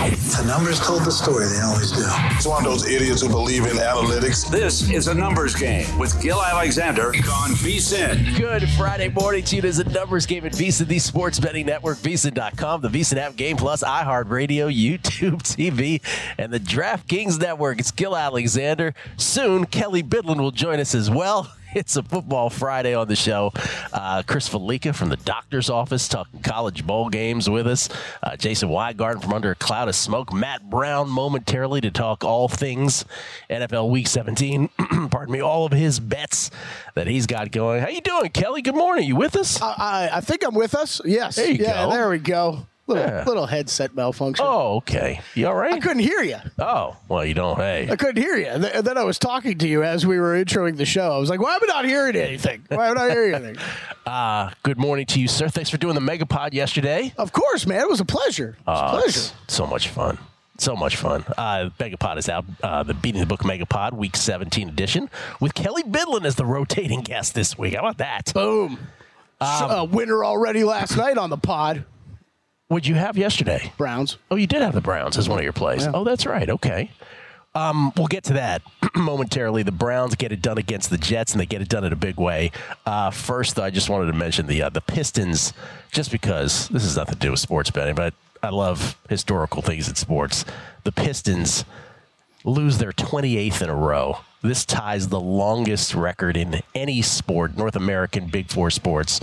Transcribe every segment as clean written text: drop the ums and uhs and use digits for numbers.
The numbers told the story. They always do. It's one of those idiots who believe in analytics. This is a numbers game with Gil Alexander on VSiN. Good Friday morning to you. There's a numbers game at VSiN, the sports betting network, VSiN.com, the VSiN app, Game Plus, iHeartRadio, YouTube TV, and the DraftKings network. It's Gil Alexander. Soon, Kelly Bidlin will join us as well. It's a Football Friday on the show. Chris Felica from the doctor's office talking college bowl games with us. Jason Weingarten from under a cloud of smoke. Matt Brown momentarily to talk all things NFL Week 17. Pardon me, all of his bets that he's got going. How you doing, Kelly? Good morning. You with us? I think I'm with us. Yes. There you go. There we go. Little headset malfunction. Oh, okay. You all right? I couldn't hear you. Oh, well, you don't. Hey. I couldn't hear you. And then I was talking to you as we were introing the show. I was like, why am I not hearing anything? Why am I not hearing anything? Good morning to you, sir. Thanks for doing the Megapod yesterday. Of course, man. It was a pleasure. It was a pleasure. It's so much fun. So much fun. Megapod is out. The Beating the Book Megapod, Week 17 edition, with Kelly Bidlin as the rotating guest this week. How about that? Boom. Winner already last night on the pod. What'd you have yesterday? Browns. Oh, you did have the Browns as one of your plays. Yeah. Oh, that's right. Okay. We'll get to that momentarily. The Browns get it done against the Jets, and they get it done in a big way. First, I just wanted to mention the Pistons, just because this has nothing to do with sports betting, but I love historical things in sports. The Pistons lose their 28th in a row. This ties the longest record in any sport, North American Big Four sports.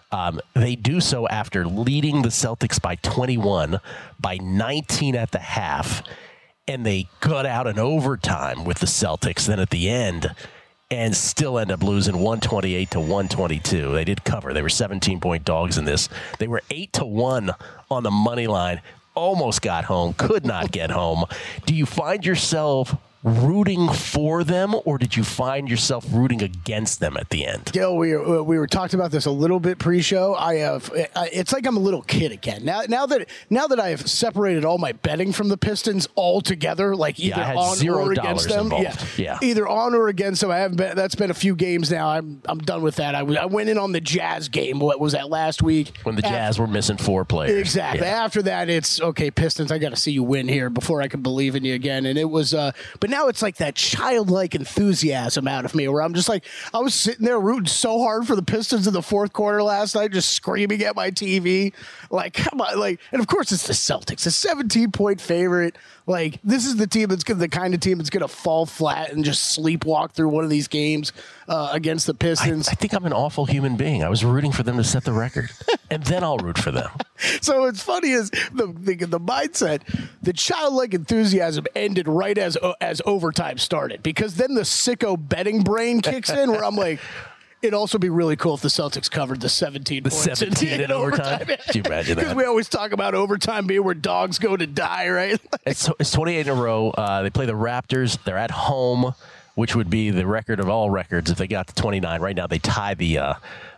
They do so after leading the Celtics by 21, by 19 at the half, and they got out in overtime with the Celtics then at the end and still end up losing 128 to 122. They did cover. They were 17-point dogs in this. They were 8-1 on the money line, almost got home, could not get home. Do you find yourself rooting for them, or did you find yourself rooting against them at the end? Gil, we were talking about this a little bit pre-show. It's like I'm a little kid again. Now that I have separated all my betting from the Pistons altogether, like either on or against them. Yeah. Either on or against them. I haven't been. That's been a few games now. I'm done with that. I went in on the Jazz game. What was that last week? When the Jazz were missing 4 players. Exactly. Yeah. After that, it's okay. Pistons, I got to see you win here before I can believe in you again. And it was, but now it's like that childlike enthusiasm out of me where I'm just like, I was sitting there rooting so hard for the Pistons in the fourth quarter last night, just screaming at my TV. Like, come on. Like, and of course it's the Celtics, a 17-point favorite. Like, this is the team the kind of team that's going to fall flat and just sleepwalk through one of these games against the Pistons. I think I'm an awful human being. I was rooting for them to set the record, and then I'll root for them. So what's funny is the mindset, the childlike enthusiasm ended right as overtime started, because then the sicko betting brain kicks in where I'm like, it'd also be really cool if the Celtics covered the 17 points 17 in overtime. Could you imagine that? Because we always talk about overtime being where dogs go to die, right? It's 28 in a row. They play the Raptors. They're at home, which would be the record of all records if they got to 29. Right now, they tie the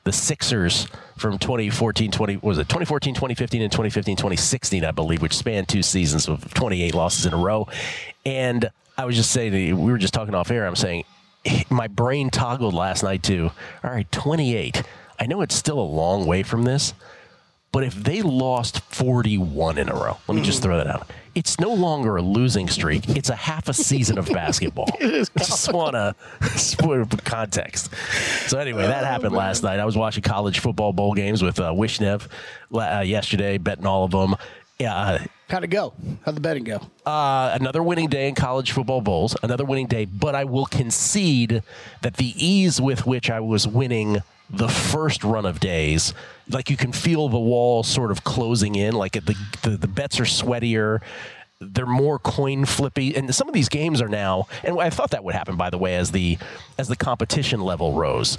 Sixers from 2014, 2015, and 2015, 2016, I believe, which spanned 2 seasons of 28 losses in a row. And I was just saying, we were just talking off air, I'm saying, my brain toggled last night to, all right, 28. I know it's still a long way from this, but if they lost 41 in a row, let me just throw that out. It's no longer a losing streak. It's a half a season of basketball. I just want to put context. So anyway, that happened last night. I was watching college football bowl games with Wishnev yesterday, betting all of them. How'd it go? How'd the betting go? Another winning day in college football bowls, another winning day, but I will concede that the ease with which I was winning the first run of days, like you can feel the wall sort of closing in, like the bets are sweatier, they're more coin flippy, and some of these games are now, and I thought that would happen, by the way, as the competition level rose.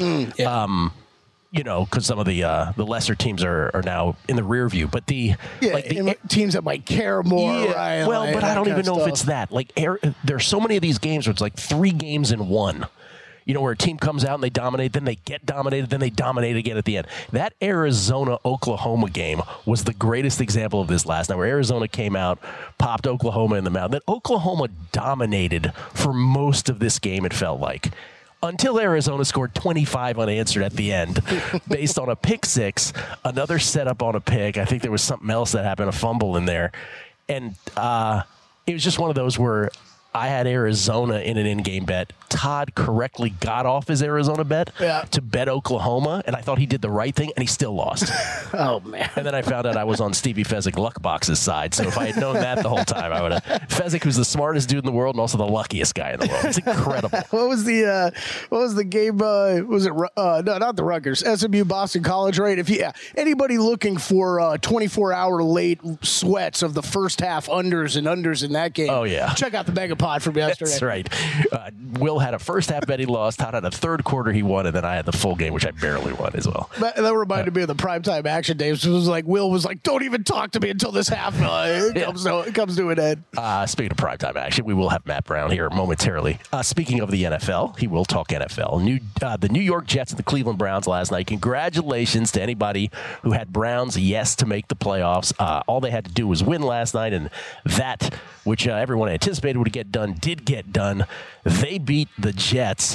Because some of the lesser teams are now in the rear view, but the teams that might care more. Yeah, right? Well, but I don't even know if it's that. Like, there's so many of these games where it's like 3 games in one. Where a team comes out and they dominate, then they get dominated, then they dominate again at the end. That Arizona-Oklahoma game was the greatest example of this last night, where Arizona came out, popped Oklahoma in the mouth. Then Oklahoma dominated for most of this game, it felt like, until Arizona scored 25 unanswered at the end based on a pick six, another setup on a pick. I think there was something else that happened, a fumble in there. And it was just one of those where I had Arizona in an in-game bet. Todd correctly got off his Arizona bet to bet Oklahoma, and I thought he did the right thing, and he still lost. Oh, man. And then I found out I was on Stevie Fezzik Luckbox's side, so if I had known that the whole time, I would have. Fezzik, who's the smartest dude in the world and also the luckiest guy in the world. It's incredible. What was the game? Was it no, not the Rutgers, SMU Boston College, right? If anybody looking for 24-hour late sweats of the first half unders in that game. Oh yeah, check out the Megapod from yesterday. That's right. Will had a first half bet he lost. Todd had a third quarter he won, and then I had the full game, which I barely won as well. That reminded me of the primetime action days. It was like Will was like, "Don't even talk to me until this half comes to an end." Speaking of primetime action, we will have Matt Brown here momentarily. Speaking of the NFL, he will talk NFL. The New York Jets and the Cleveland Browns last night. Congratulations to anybody who had Browns yes to make the playoffs. All they had to do was win last night, and that, which everyone anticipated would get done, did get done. They beat the Jets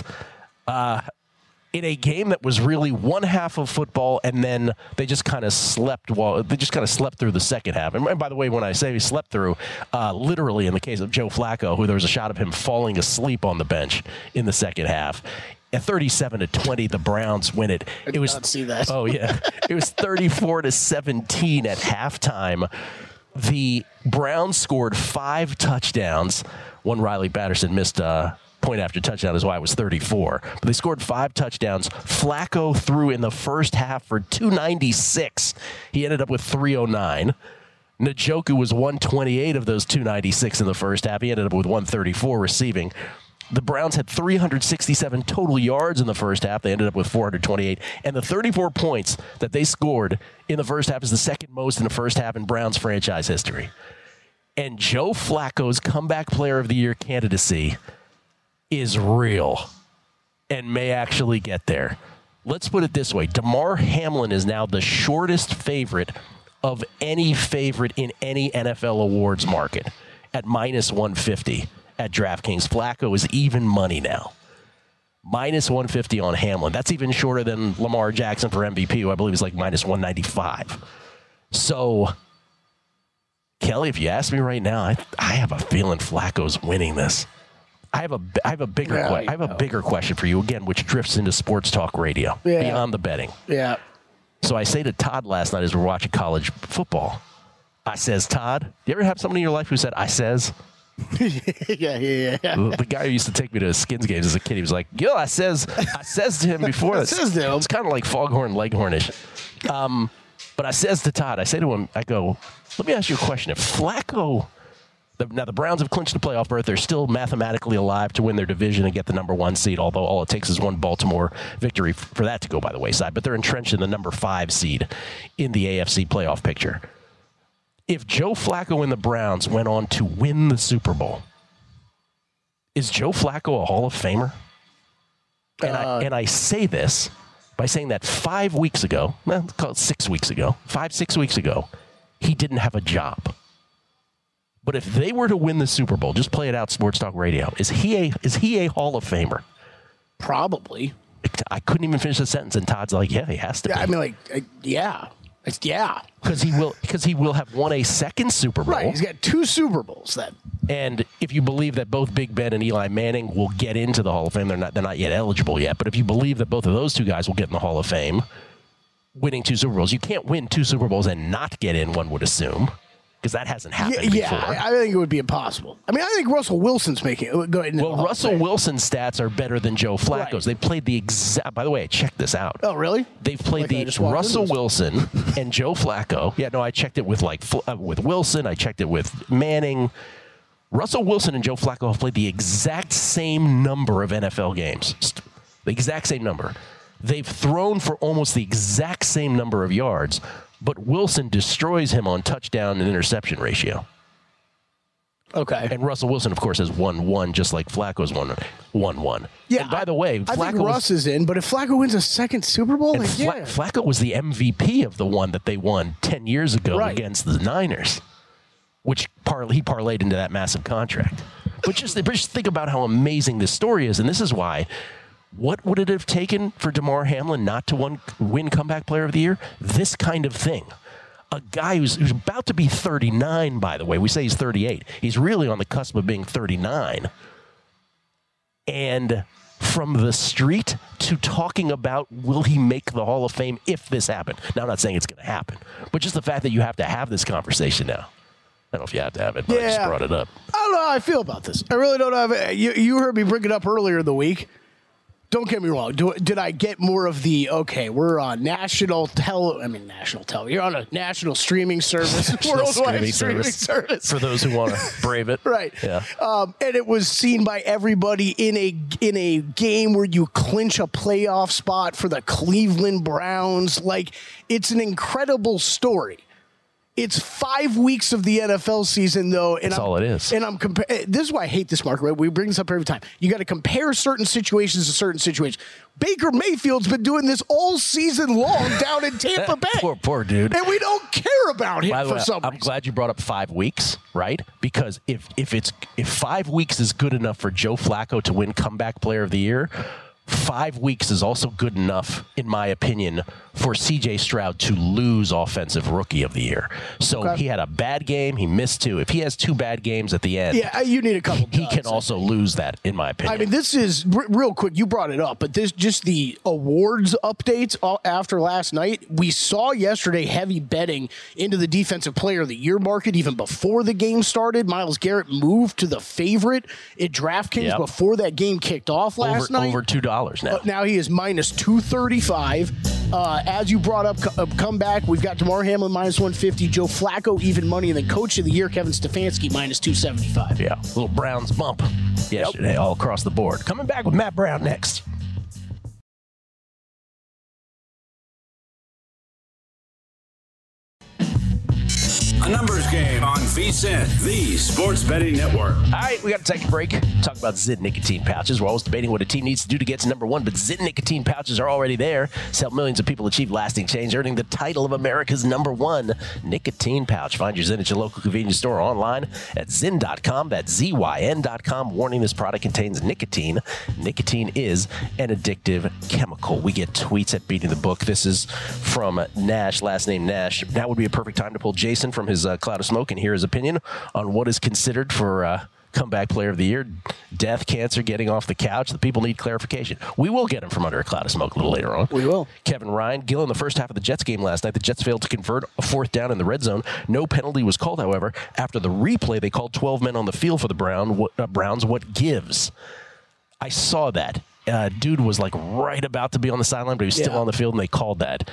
in a game that was really one half of football, and then they just kind of slept through the second half. And by the way, when I say slept through, literally in the case of Joe Flacco, who there was a shot of him falling asleep on the bench in the second half. At 37-20, the Browns win it. I did not see that. Oh yeah, it was 34-17 at halftime. The Browns scored 5 touchdowns. One Riley Patterson missed point after touchdown is why it was 34. But they scored 5 touchdowns. Flacco threw in the first half for 296. He ended up with 309. Njoku was 128 of those 296 in the first half. He ended up with 134 receiving. The Browns had 367 total yards in the first half. They ended up with 428. And the 34 points that they scored in the first half is the second most in the first half in Browns franchise history. And Joe Flacco's comeback player of the year candidacy is real and may actually get there. Let's put it this way. Damar Hamlin is now the shortest favorite of any favorite in any NFL awards market at minus 150 at DraftKings. Flacco is even money now. Minus 150 on Hamlin. That's even shorter than Lamar Jackson for MVP, who I believe is like minus 195. So, Kelly, if you ask me right now, I have a feeling Flacco's winning this. I have a bigger question for you again, which drifts into sports talk radio beyond the betting. Yeah. So I say to Todd last night as we're watching college football, I says, Todd, you ever have somebody in your life who said, I says? Yeah. The guy who used to take me to Skins games as a kid, he was like, yo, I says to him before this. It's kind of like Foghorn Leghornish. But I says to Todd, I say to him, I go, let me ask you a question. If Flacco, now the Browns have clinched the playoff berth, they're still mathematically alive to win their division and get the number 1 seed, although all it takes is one Baltimore victory for that to go by the wayside. But they're entrenched in the number 5 seed in the AFC playoff picture. If Joe Flacco and the Browns went on to win the Super Bowl, is Joe Flacco a Hall of Famer? And I say this by saying that 5 weeks ago, well, call it 6 weeks ago, 6 weeks ago, he didn't have a job. But if they were to win the Super Bowl, just play it out, Sports Talk Radio, is he a Hall of Famer? Probably. I couldn't even finish the sentence, and Todd's like, yeah, he has to be. I mean, yeah. Because he will have won a second Super Bowl. Right, he's got 2 Super Bowls then. And if you believe that both Big Ben and Eli Manning will get into the Hall of Fame, they're not yet eligible yet. But if you believe that both of those 2 guys will get in the Hall of Fame, winning 2 Super Bowls, you can't win 2 Super Bowls and not get in, one would assume, because that hasn't happened before. I think it would be impossible. I mean, I think Russell Wilson's making it. Well, Russell Wilson's stats are better than Joe Flacco's. Right. They played the exact. By the way, I checked this out. Oh, really? They've played Russell Wilson and Joe Flacco. Yeah, no, I checked it with with Wilson. I checked it with Manning. Russell Wilson and Joe Flacco have played the exact same number of NFL games. The exact same number. They've thrown for almost the exact same number of yards, but Wilson destroys him on touchdown and interception ratio. Okay. And Russell Wilson, of course, has 1-1, just like Flacco's 1-1. Yeah. And by the way, I think Russ is in, but if Flacco wins a second Super Bowl, Flacco was the MVP of the one that they won 10 years ago against the Niners, which he parlayed into that massive contract. But just think about how amazing this story is, and this is why. What would it have taken for Damar Hamlin not to win Comeback Player of the Year? This kind of thing. a guy who's about to be 39, by the way. We say he's 38. He's really on the cusp of being 39. And from the street to talking about will he make the Hall of Fame if this happened. Now, I'm not saying it's going to happen, but just the fact that you have to have this conversation now. I don't know if you have to have it, but I just brought it up. I don't know how I feel about this. I really don't know. You heard me bring it up earlier in the week. Don't get me wrong. Did I get more of the, okay, we're on national television. You're on a national streaming service, worldwide streaming service. For those who want to brave it. Right. Yeah. And it was seen by everybody in a game where you clinch a playoff spot for the Cleveland Browns. Like, it's an incredible story. It's 5 weeks of the NFL season, though. And That's all it is. And I'm this is why I hate this, Mark. Right? We bring this up every time. You got to compare certain situations to certain situations. Baker Mayfield's been doing this all season long down in Tampa Bay. Poor dude. And we don't care about him for some reason. I'm glad you brought up 5 weeks, right? Because if 5 weeks is good enough for Joe Flacco to win Comeback Player of the Year, 5 weeks is also good enough, in my opinion, for C.J. Stroud to lose Offensive Rookie of the Year. So he had a bad game. He missed 2. If he has 2 bad games at the end, you need a couple. He can also lose that, in my opinion. I mean, this is real quick. You brought it up, but this just the awards updates after last night. We saw yesterday heavy betting into the Defensive Player of the Year market even before the game started. Myles Garrett moved to the favorite at DraftKings before that game kicked off last night. Over $2 now. Now he is minus 235. As you brought up, comeback, we've got Damar Hamlin minus 150, Joe Flacco even money, and then Coach of the Year Kevin Stefanski minus 275. Yeah, little Browns bump yesterday all across the board. Coming back with Matt Brown next. A numbers game on VSiN, the sports betting network. All right, we got to take a break. Talk about Zyn nicotine pouches. We're always debating what a team needs to do to get to number 1, but Zyn nicotine pouches are already there to help millions of people achieve lasting change, earning the title of America's number 1 nicotine pouch. Find your Zyn at your local convenience store or online at Zyn.com. That's ZYN.com. Warning, this product contains nicotine. Nicotine is an addictive chemical. We get tweets at Beating the Book. This is from Nash, last name Nash. That would be a perfect time to pull Jason from his cloud of smoke and hear his opinion on what is considered for Comeback Player of the Year. Death, cancer, getting off the couch. The people need clarification. We will get him from under a cloud of smoke a little later on. We will. Kevin Ryan, Gill, in the first half of the Jets game last night, the Jets failed to convert a 4th down in the red zone. No penalty was called, however. After the replay, they called 12 men on the field for the Browns. What gives? I saw that. Dude was like right about to be on the sideline, but he was still on the field, and they called that.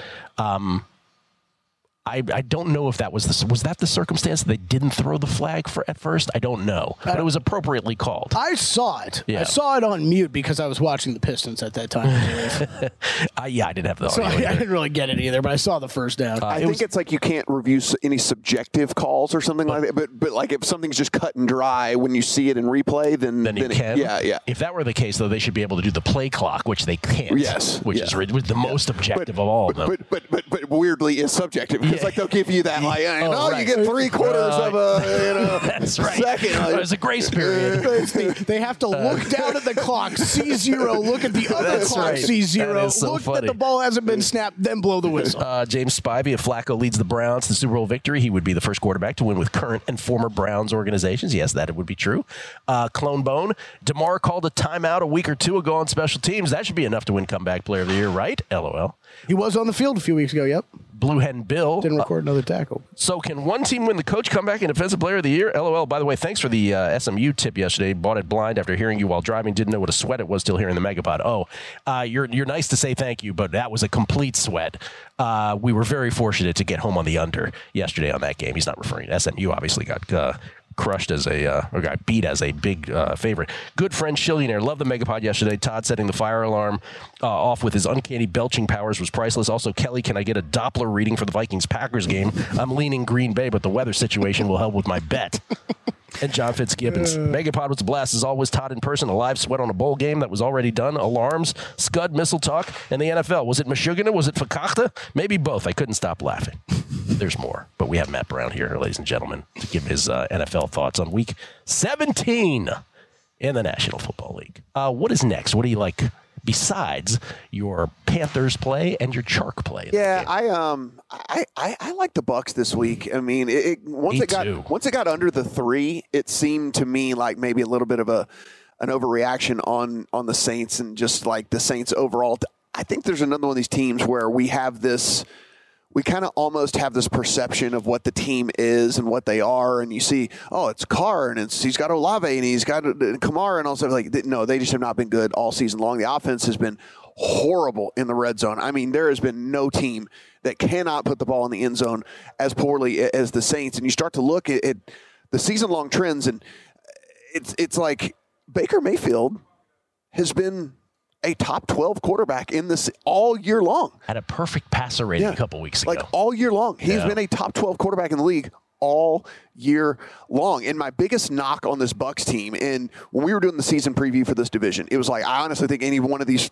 I don't know if that was the circumstance that they didn't throw the flag at first. I don't know, but it was appropriately called. I saw it. Yeah. I saw it on mute because I was watching the Pistons at that time. I didn't have the so audio. I didn't really get it either, but I saw the first down. I think it's like you can't review any subjective calls or something like that. But like if something's just cut and dry when you see it in replay, then you can. Yeah. If that were the case, though, they should be able to do the play clock, which they can't. Yes. Which is the most objective of all of them. But weirdly is subjective. It's like they'll give you that, like, right. you get 3/4 of a That's right. second. Like, There's a grace period. They have to look down at the clock, see 0, look at the other That's clock, right. see 0, That is so look funny. that the ball hasn't been snapped, then blow the whistle. James Spivey, if Flacco leads the Browns to the Super Bowl victory, he would be the first quarterback to win with current and former Browns organizations. Yes, that would be true. Clone Bone, DeMar called a timeout a week or 2 ago on special teams. That should be enough to win Comeback Player of the Year, right? LOL. He was on the field a few weeks ago, yep. Blue Hen Bill. Didn't record another tackle. So can one team win the coach comeback and defensive player of the year? LOL. By the way, thanks for the SMU tip yesterday. Bought it blind after hearing you while driving. Didn't know what a sweat it was till hearing the Megapod. You're nice to say thank you, but that was a complete sweat. We were very fortunate to get home on the under yesterday on that game. He's not referring to SMU. Obviously got crushed as or got beat as a big favorite. Good friend Shillionaire. Loved the Megapod yesterday. Todd setting the fire alarm off with his uncanny belching powers was priceless. Also, Kelly, can I get a Doppler reading for the Vikings-Packers game? I'm leaning Green Bay, but the weather situation will help with my bet. And John Fitzgibbons. Megapod was a blast as always. Todd in person, a live sweat on a bowl game that was already done. Alarms, Scud, missile talk, and the NFL. Was it Michigan? Was it Fakachta? Maybe both. I couldn't stop laughing. There's more. But we have Matt Brown here, ladies and gentlemen, to give his NFL thoughts on week 17 in the National Football League. What is next? What do you like? besides your Panthers play and your Chark play. Yeah, I like the Bucs this week. I mean, once it got under the 3, it seemed to me like maybe a little bit of an overreaction on the Saints and just like the Saints overall. I think there's another one of these teams where we kind of almost have this perception of what the team is and what they are, and you see, oh, it's Carr, and he's got Olave, and he's got Kamara, and all stuff like. No, they just have not been good all season long. The offense has been horrible in the red zone. I mean, there has been no team that cannot put the ball in the end zone as poorly as the Saints. And you start to look at the season-long trends, and it's like Baker Mayfield has been a top 12 quarterback in this all year long. Had a perfect passer rating a couple weeks ago. Like all year long. He's been a top 12 quarterback in the league all year long. And my biggest knock on this Bucs team, and when we were doing the season preview for this division, it was like, I honestly think any one of the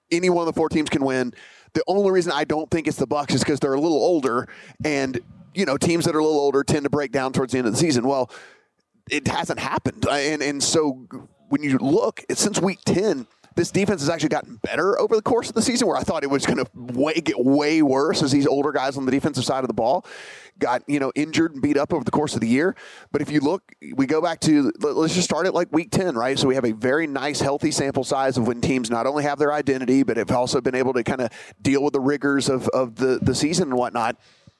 4 teams can win. The only reason I don't think it's the Bucs is because they're a little older, and teams that are a little older tend to break down towards the end of the season. Well, it hasn't happened. And so when you look, since week 10, this defense has actually gotten better over the course of the season, where I thought it was going to get way worse as these older guys on the defensive side of the ball got, injured and beat up over the course of the year. But if you look, we go back to, let's just start at like week 10, right? So we have a very nice, healthy sample size of when teams not only have their identity, but have also been able to kind of deal with the rigors of the season and whatnot.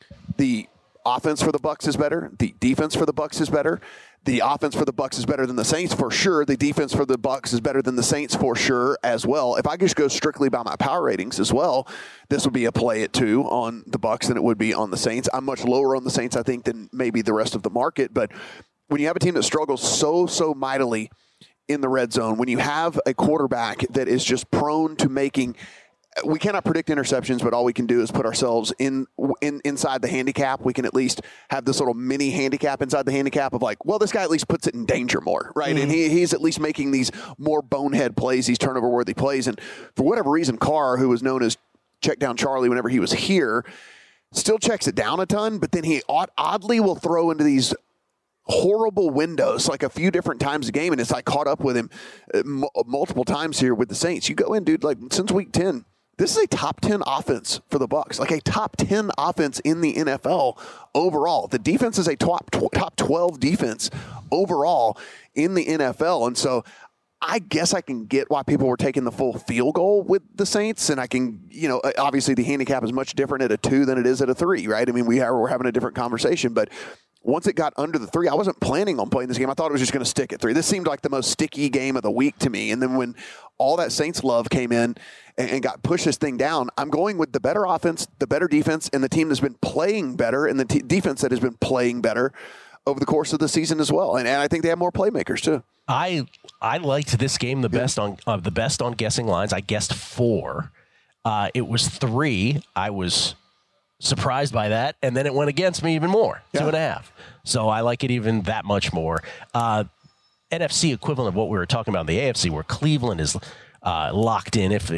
The offense for the Bucs is better. The defense for the Bucs is better. The offense for the Bucs is better than the Saints for sure. The defense for the Bucs is better than the Saints for sure as well. If I just go strictly by my power ratings as well, this would be a play at 2 on the Bucs than it would be on the Saints. I'm much lower on the Saints, I think, than maybe the rest of the market. But when you have a team that struggles so mightily in the red zone, when you have a quarterback that is just prone to making – we cannot predict interceptions, but all we can do is put ourselves inside the handicap. We can at least have this little mini handicap inside the handicap of like, well, this guy at least puts it in danger more, right? Mm-hmm. And he's at least making these more bonehead plays, these turnover-worthy plays. And for whatever reason, Carr, who was known as Check Down Charlie whenever he was here, still checks it down a ton, but then he oddly will throw into these horrible windows like a few different times a game, and it's like caught up with him multiple times here with the Saints. You go in, dude, like since week 10, this is a top 10 offense for the Bucs, like a top 10 offense in the NFL overall. The defense is a top 12 defense overall in the NFL. And so I guess I can get why people were taking the full field goal with the Saints. And I can, obviously the handicap is much different at a 2 than it is at a 3, right? I mean, we're having a different conversation, but once it got under the 3, I wasn't planning on playing this game. I thought it was just going to stick at 3. This seemed like the most sticky game of the week to me. And then when all that Saints love came in and got pushed this thing down, I'm going with the better offense, the better defense, and the team that's been playing better, and the defense that has been playing better over the course of the season as well. And I think they have more playmakers too. I liked this game the best on guessing lines. I guessed 4. It was 3. I was surprised by that, and then it went against me even more, 2.5. So I like it even that much more. NFC equivalent of what we were talking about in the AFC, where Cleveland is locked in if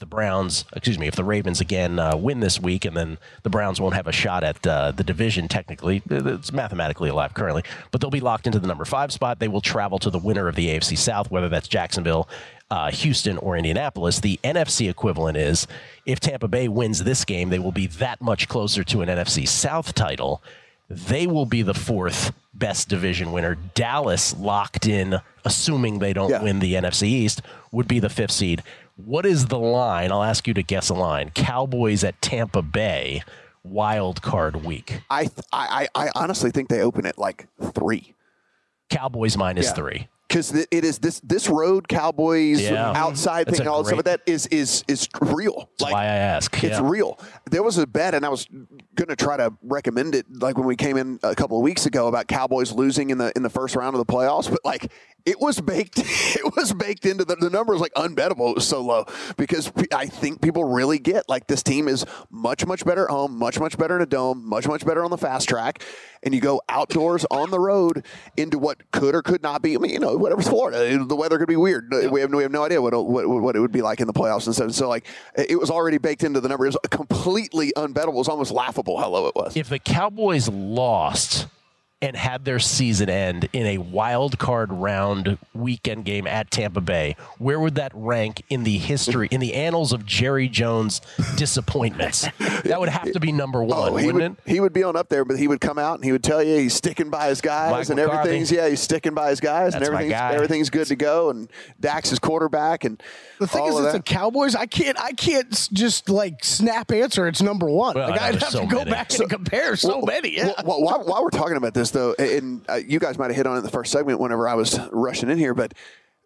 the Ravens again win this week, and then the Browns won't have a shot at the division technically. It's mathematically alive currently, but they'll be locked into the number 5 spot. They will travel to the winner of the AFC South, whether that's Jacksonville, Houston, or Indianapolis. The NFC equivalent is if Tampa Bay wins this game, they will be that much closer to an NFC South title. They will be the 4th best division winner. Dallas, locked in, assuming they don't win the NFC East, would be the 5th seed. What is the line? I'll ask you to guess a line. Cowboys at Tampa Bay, wild card week. I honestly think they open at like 3. Cowboys minus 3. Because it is this road Cowboys outside thing, all some of that is real. That's why I ask. It's real. There was a bet, and I was going to try to recommend it, like when we came in a couple of weeks ago about Cowboys losing in the first round of the playoffs. But like it was baked. It was baked into the number was like unbettable. It was so low because I think people really get like this team is much better at home, much better in a dome, much better on the fast track. And you go outdoors on the road into what could or could not be. I mean, whatever's Florida, the weather could be weird. We have no idea what it would be like in the playoffs and stuff. So like it was already baked into the number. It was completely unbettable. It was almost laughable how low it was. If the Cowboys lost and had their season end in a wild card round weekend game at Tampa Bay, where would that rank in the history, in the annals of Jerry Jones disappointments? That would have to be number one, wouldn't it? He would be on up there, but he would come out and he would tell you he's sticking by his guys Mike McCarthy. He's sticking by his guys That's and my guy. everything's good to go. And Dak's is quarterback and The thing is, it's the Cowboys. I can't just like snap answer. It's number one. Well, like I'd have so to go many. back and compare so many. Yeah. Well, while we're talking about this, though, and you guys might have hit on it in the first segment whenever I was rushing in here, but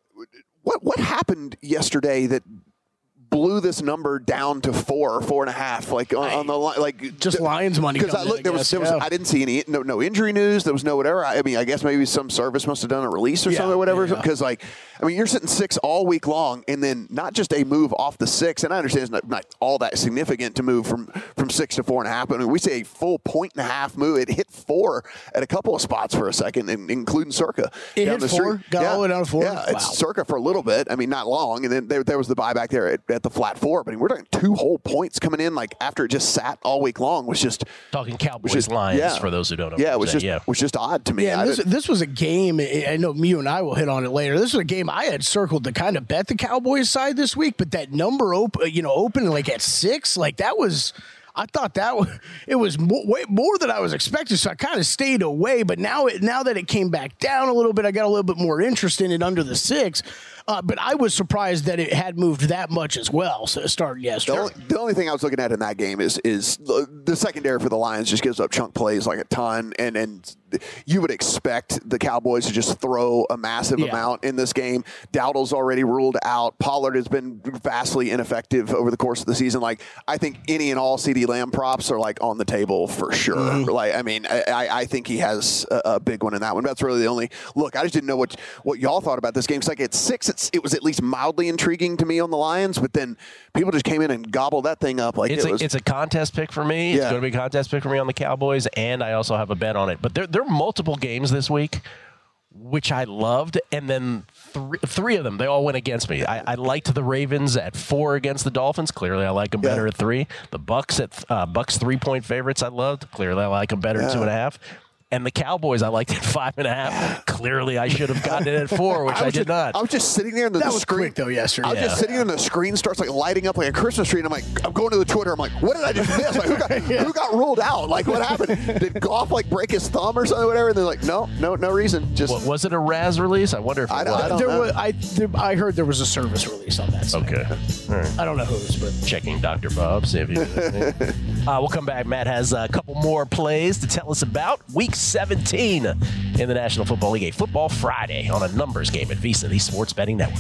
what happened yesterday that blew this number down to 4 or 4.5, like on the line, like just Lions money. Because I looked, there was I didn't see any no injury news. There was no whatever. I mean, I guess maybe some service must have done a release or something or whatever. Because you're sitting 6 all week long, and then not just a move off the 6. And I understand it's not all that significant to move from 6 to 4.5. But I mean, we say a full 1.5 move. It hit 4 at a couple of spots for a second, including Circa. It down hit the 4. street. Got all the way down to 4. Yeah, it's Circa for a little bit. I mean, not long, and then there was the buyback there at the flat 4. But I mean, we're talking 2 whole points coming in like after it just sat all week long was just talking Cowboys Lions for those who don't know. Yeah, it was just odd to me. Yeah, this was a game. I know you and I will hit on it later. This was a game I had circled to kind of bet the Cowboys side this week, but that number open like at 6, like that was. I thought it was way more than I was expecting, so I kind of stayed away. But now that it came back down a little bit, I got a little bit more interest in it under the 6. But I was surprised that it had moved that much as well. So it started yesterday. The only thing I was looking at in that game is the secondary for the Lions just gives up chunk plays like a ton, and you would expect the Cowboys to just throw a massive amount in this game. Dowdle's already ruled out. Pollard has been vastly ineffective over the course of the season. Like, I think any and all CeeDee Lamb props are like on the table for sure. Mm-hmm. Like, I mean, I think he has a big one in that one. That's really the only look. I just didn't know what y'all thought about this game. It's like at 6, it was at least mildly intriguing to me on the Lions, but then people just came in and gobbled that thing up. Like it's a contest pick for me. It's going to be a contest pick for me on the Cowboys, and I also have a bet on it. But there are multiple games this week which I loved, and then three of them, they all went against me. I liked the Ravens at 4 against the Dolphins. Clearly, I like them better at 3. The Bucks at Bucks 3-point favorites, I loved. Clearly, I like them better at 2.5. And the Cowboys, I liked at 5.5. Clearly, I should have gotten it at 4, which I did not. I was just sitting there, and that was quick though yesterday. I was just sitting there, and the screen starts like lighting up like a Christmas tree, and I'm going to the Twitter. I'm like, what did I just miss? Like, who got ruled out? Like, what happened? Did Goff like break his thumb or something, or whatever? And they're like, no reason. Just was it a Raz release? I wonder if it was. I heard there was a service release on that side. Okay, all right. I don't know whose, but checking Dr. Bob, see if you. We'll come back. Matt has a couple more plays to tell us about Week 17 in the National Football League, a Football Friday on a numbers game at VSiN, the Sports Betting Network.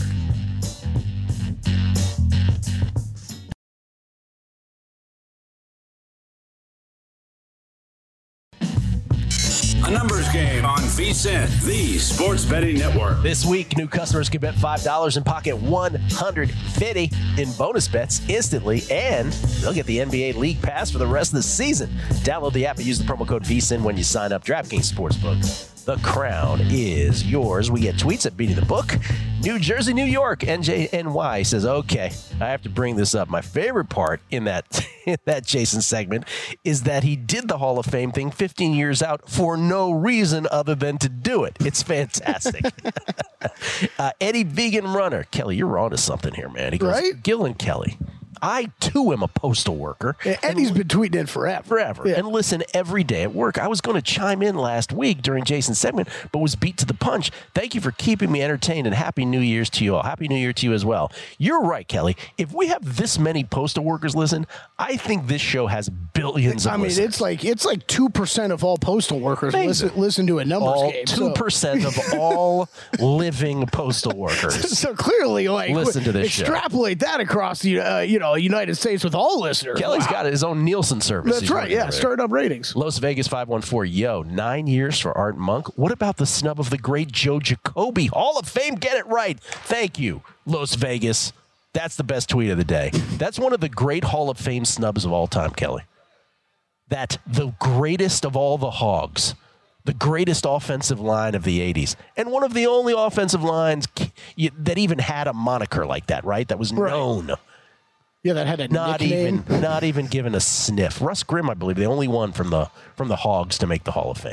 A numbers game on VSiN, the Sports Betting Network. This week, new customers can bet $5 and pocket $150 in bonus bets instantly, and they'll get the NBA League Pass for the rest of the season. Download the app and use the promo code VSiN when you sign up. DraftKings Sportsbook. The crown is yours. We get tweets at Beating the Book. New Jersey, New York, NJNY says, okay, I have to bring this up. My favorite part in that Jason segment is that he did the Hall of Fame thing 15 years out for no reason other than to do it. It's fantastic. Eddie Vegan Runner. Kelly, you're on to something here, man. He goes, right? Gil and Kelly, I, too, am a postal worker. Eddie's been tweeting it forever. Yeah. And listen every day at work. I was going to chime in last week during Jason's segment, but was beat to the punch. Thank you for keeping me entertained, and Happy New Year's to you all. Happy New Year to you as well. You're right, Kelly. If we have this many postal workers listen, I think this show has billions of listeners. It's like 2% of all postal workers listen to a numbers game. 2% of all living postal workers. So clearly, listen to this extrapolate that across the United States with all listeners. Kelly's got his own Nielsen service. That's right. Yeah, startup ratings. Las Vegas 514. Yo, 9 years for Art Monk. What about the snub of the great Joe Jacoby? Hall of Fame. Get it right. Thank you, Las Vegas. That's the best tweet of the day. That's one of the great Hall of Fame snubs of all time, Kelly. That the greatest of all the Hogs, the greatest offensive line of the 80s, and one of the only offensive lines that even had a moniker like that, right? That was known. Yeah, that had a nickname. Not even given a sniff. Russ Grimm, I believe, the only one from the Hogs to make the Hall of Fame.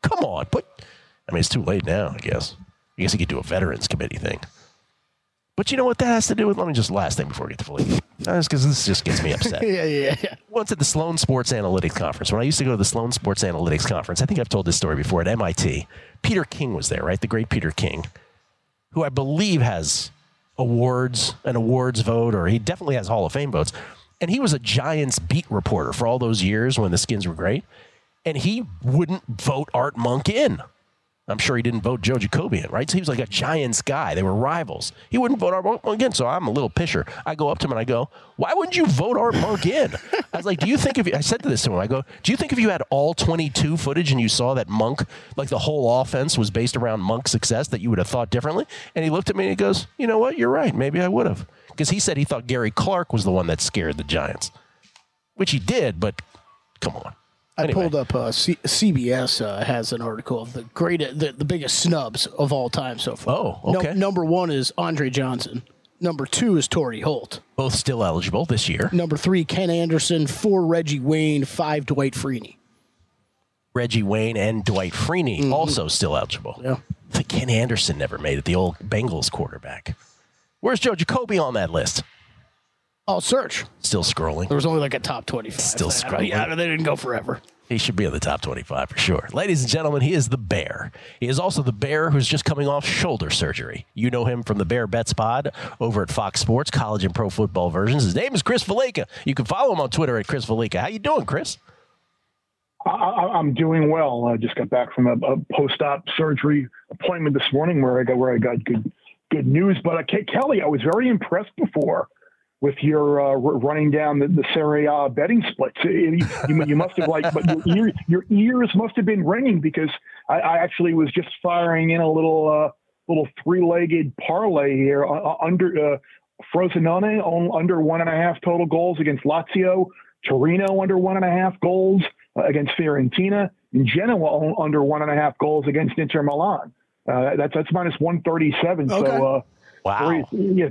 Come on. It's too late now, I guess. I guess you could do a veterans committee thing. But you know what that has to do with? Let me just last thing before we get to Felipe. That's because this just gets me upset. Yeah. Once at the Sloan Sports Analytics Conference, when I used to go to the Sloan Sports Analytics Conference, I think I've told this story before, at MIT, Peter King was there, right? The great Peter King, who I believe has an awards vote, or he definitely has Hall of Fame votes. And he was a Giants beat reporter for all those years when the Skins were great. And he wouldn't vote Art Monk in. I'm sure he didn't vote Joe Jacoby in, right? So he was like a Giants guy. They were rivals. He wouldn't vote Art Monk in, so I'm a little pisher. I go up to him and I go, why wouldn't you vote Art Monk in? I was like, I said this to him, I go, do you think if you had all 22 footage and you saw that Monk, like the whole offense was based around Monk's success, that you would have thought differently? And he looked at me and he goes, you know what? You're right. Maybe I would have. Because he said he thought Gary Clark was the one that scared the Giants, which he did, but come on. Anyway. I pulled up CBS has an article of the biggest snubs of all time so far. Oh, okay. Number 1 is Andre Johnson. Number 2 is Torrey Holt. Both still eligible this year. Number 3, Ken Anderson. 4, Reggie Wayne. 5, Dwight Freeney. Reggie Wayne and Dwight Freeney also still eligible. Yeah. I think Ken Anderson never made it, the old Bengals quarterback. Where's Joe Jacoby on that list? I'll search. Still scrolling. There was only like a top 25. Still scrolling. Yeah, they didn't go forever. He should be in the top 25 for sure. Ladies and gentlemen, he is the Bear. He is also the Bear who's just coming off shoulder surgery. You know him from the Bear Bets Pod over at Fox Sports, college and pro football versions. His name is Chris Valeka. You can follow him on Twitter at Chris Valeka. How you doing, Chris? I'm doing well. I just got back from a post-op surgery appointment this morning where I got good news. But Kelly, I was very impressed before with your running down the Serie A betting splits. You must have but your ears must have been ringing because I actually was just firing in a little 3-legged parlay here under Frosinone under 1.5 total goals against Lazio, Torino under 1.5 goals against Fiorentina, and Genoa under 1.5 goals against Inter Milan. That's minus 137. Okay. So. Wow.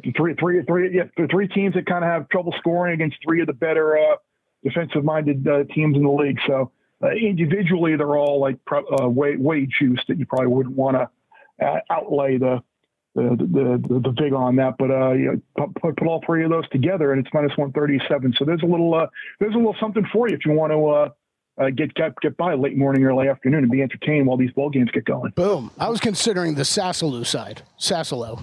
Three teams that kind of have trouble scoring against 3 of the better defensive-minded teams in the league. So individually, they're all like way juiced that you probably wouldn't want to outlay the vig on that. But put all 3 of those together, and it's minus 137. So there's a little something for you if you want to get by late morning, early afternoon, and be entertained while these ball games get going. Boom! I was considering the Sassuolo side. Sassuolo.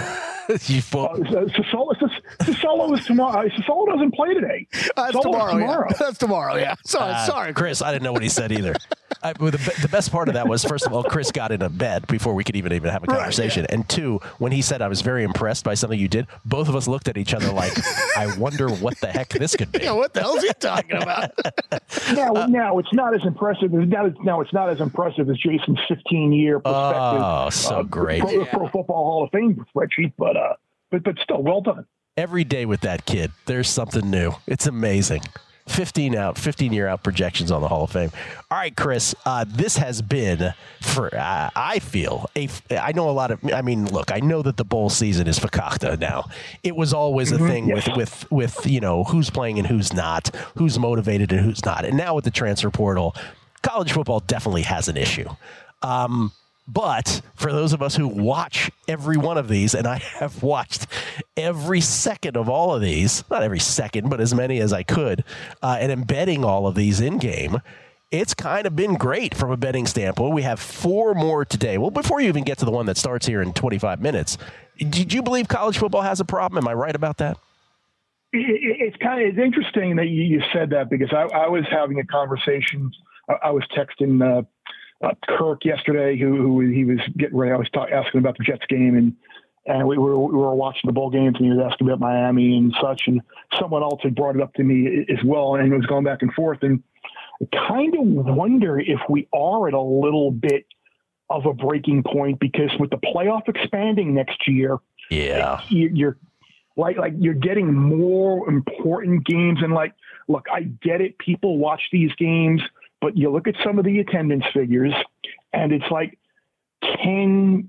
Sassuolo is tomorrow. Sassuolo doesn't play today. That's tomorrow. Yeah. That's tomorrow. Yeah. Sorry, Chris. I didn't know what he said either. The best part of that was, first of all, Chris got in a bed before we could even have a conversation. Right, yeah. And 2, when he said I was very impressed by something you did, both of us looked at each other like, I wonder what the heck this could be. Yeah, what the hell is he talking about? Now it's not as impressive. It's not as impressive as Jason's 15-year perspective. Oh, so great! Pro Football Hall of Fame spreadsheet, but still, well done. Every day with that kid, there's something new. It's amazing. 15-year out projections on the Hall of Fame. All right, Chris, this has been, I feel, I know a lot of, look, I know that the bowl season is fakakta now. It was always a thing with who's playing and who's not, who's motivated and who's not. And now with the transfer portal, college football definitely has an issue. But for those of us who watch every one of these, and I have watched every second of all of these, not every second, but as many as I could, and embedding all of these in game, it's kind of been great from a betting standpoint. We have 4 more today. Well, before you even get to the one that starts here in 25 minutes, did you believe college football has a problem? Am I right about that? It's interesting that you said that because I was having a conversation. I was texting Kirk yesterday, who he was getting ready. I was asking about the Jets game, and we were watching the bowl games, and he was asking about Miami and such. And someone else had brought it up to me as well, and it was going back and forth. And I kind of wonder if we are at a little bit of a breaking point because with the playoff expanding next year, you're you're getting more important games. And look, I get it. People watch these games. But you look at some of the attendance figures, and it's like, can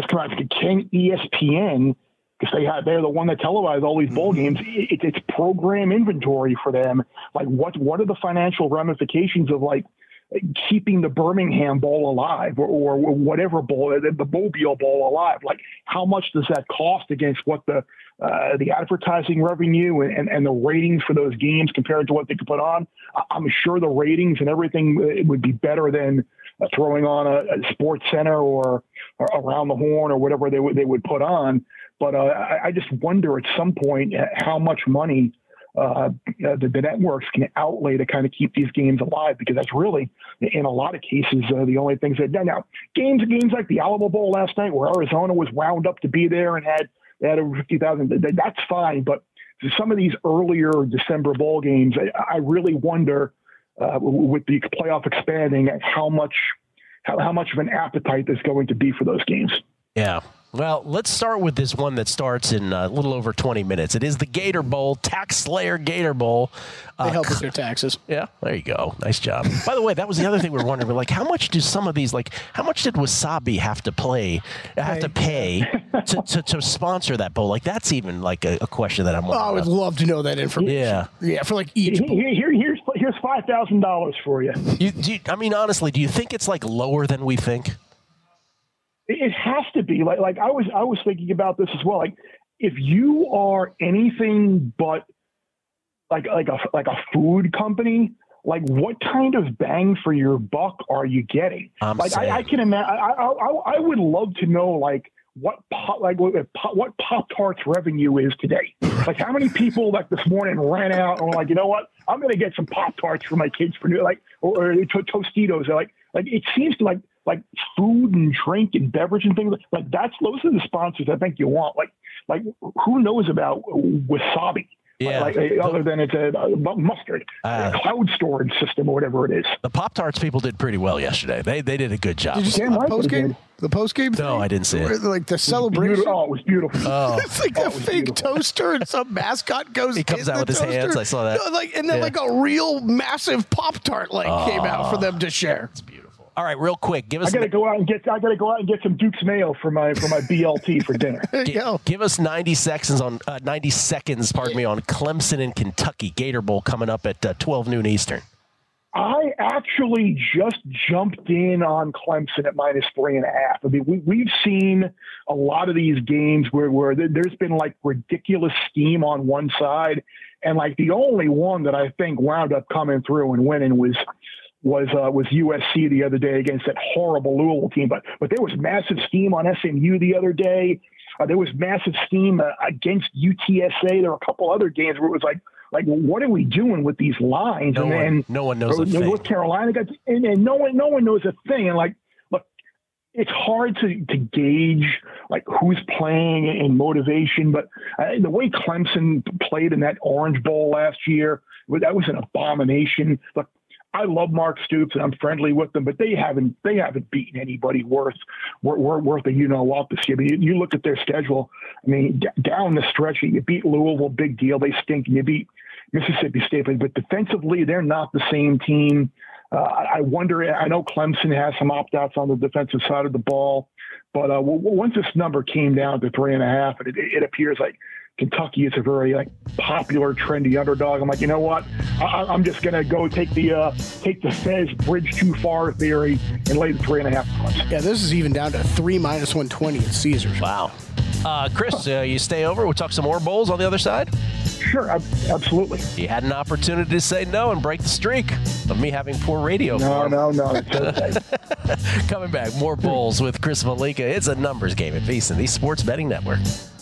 ESPN, because they're the one that televised all these bowl games, it's program inventory for them. Like, what are the financial ramifications of keeping the Birmingham Bowl alive or whatever bowl, the Mobile Bowl alive. Like, how much does that cost against what the advertising revenue and the ratings for those games compared to what they could put on? I'm sure the ratings and everything would be better than throwing on a Sports Center or Around the Horn or whatever they would put on. But I just wonder at some point how much money the networks can outlay to kind of keep these games alive, because that's really, in a lot of cases, the only things they've done. Now, games like the Alamo Bowl last night, where Arizona was wound up to be there and had over 50,000, that's fine. But some of these earlier December bowl games, I really wonder, with the playoff expanding, how much of an appetite there's going to be for those games. Yeah. Well, let's start with this one that starts in a little over 20 minutes. It is the Gator Bowl, Tax Slayer Gator Bowl. They help with their taxes. Yeah, there you go. Nice job. By the way, that was the other thing we were wondering. Like, how much do some of these, like, how much did Wasabi have to pay to sponsor that bowl? Like, that's even like a question that I'm wondering. I would love to know that information. Yeah, for like each bowl. Here's $5,000 for you. I mean, honestly, do you think it's like lower than we think? It has to be. Like I was thinking about this as well. Like, if you are anything but like a food company, like, what kind of bang for your buck are you getting? I can imagine. I would love to know, like, what Pop-Tarts revenue is today. Like, how many people like this morning ran out and were like, you know what, I'm going to get some Pop-Tarts for my kids for new, like, or Tostitos. Like it seems to like food and drink and beverage and things like those are the sponsors I think you want. Like who knows about Wasabi? Yeah. Other than it's a mustard, a cloud storage system or whatever it is. The Pop-Tarts people did pretty well yesterday. They did a good job. Did you see the post game? The post game? No, I didn't see it. Like the celebration. Oh, it was beautiful. Oh. It's like a fake toaster, and some mascot goes. He comes in out with his toaster. hands. I saw that. No, and then like a real massive Pop-Tart came out for them to share. It's beautiful. All right, real quick, give us. I gotta go out and get some Duke's Mayo for my BLT for dinner. Give us 90 seconds on Clemson and Kentucky Gator Bowl coming up at 12 noon Eastern. I actually just jumped in on Clemson at -3.5. I mean, we've seen a lot of these games where there's been like ridiculous scheme on one side, and like the only one that I think wound up coming through and winning was USC the other day against that horrible Louisville team. But there was massive scheme on SMU the other day. There was massive scheme against UTSA. There were a couple other games where it was like, what are we doing with these lines? No one knows a thing. North Carolina got, and no one knows a thing. And like, look, it's hard to gauge like who's playing and motivation. But the way Clemson played in that Orange Bowl last year, that was an abomination. Look, I love Mark Stoops and I'm friendly with them, but they haven't beaten anybody worth a what this year. I mean, you look at their schedule. I mean, down the stretch, you beat Louisville, big deal. They stink, and you beat Mississippi State, but defensively, they're not the same team. I wonder. I know Clemson has some opt-outs on the defensive side of the ball, but once this number came down to 3.5, it appears like Kentucky is a very popular, trendy underdog. I'm like, you know what? I'm just gonna go take the Fez bridge too far theory and lay the 3.5 points. Yeah, this is even down to 3 -120 at Caesars. Wow. Chris, you stay over. We'll talk some more bowls on the other side. Sure, absolutely. You had an opportunity to say no and break the streak of me having poor radio. No. Coming back, more bowls with Chris Malika. It's a numbers game at VSiN, the Sports Betting Network.